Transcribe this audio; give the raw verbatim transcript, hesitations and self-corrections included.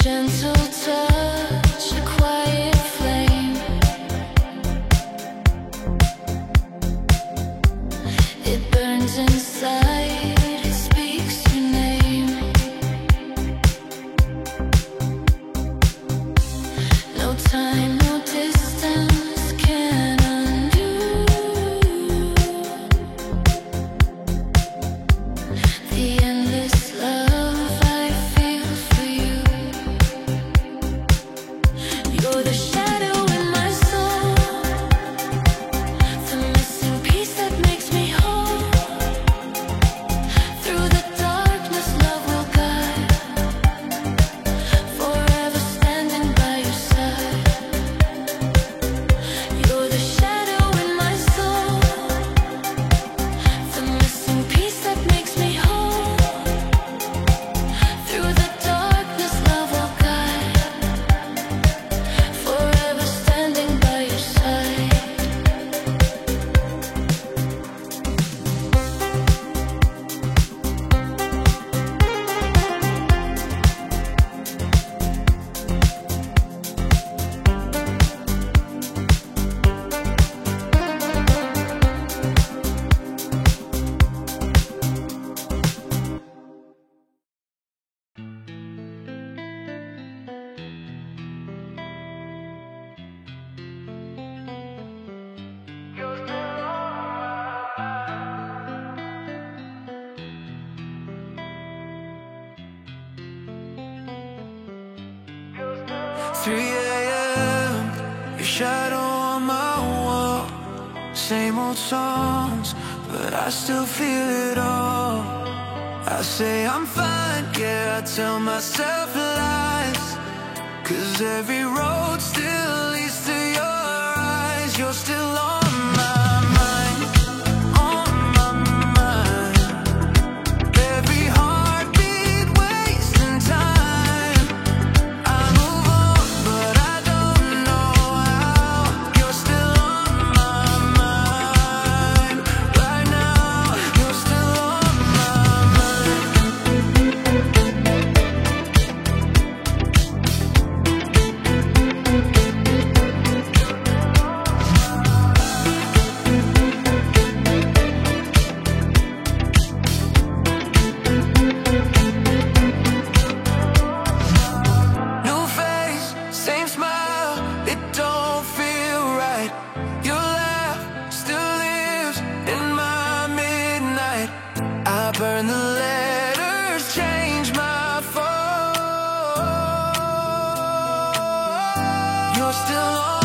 three a.m. Your shadow on my wall. Same old songs, but I still feel it all. I say I'm fine, yeah, I tell myself lies, 'cause every road still leads to your eyes. You're still on my mind, on my mind. Every heartbeat wasting time. I move on, but I don't know how. You're still on my mind. Right now, you're still on my mind. New face, same smile, it don't feel right. Your laugh still lives in my midnight. I burn the letters, change my phone. You're still on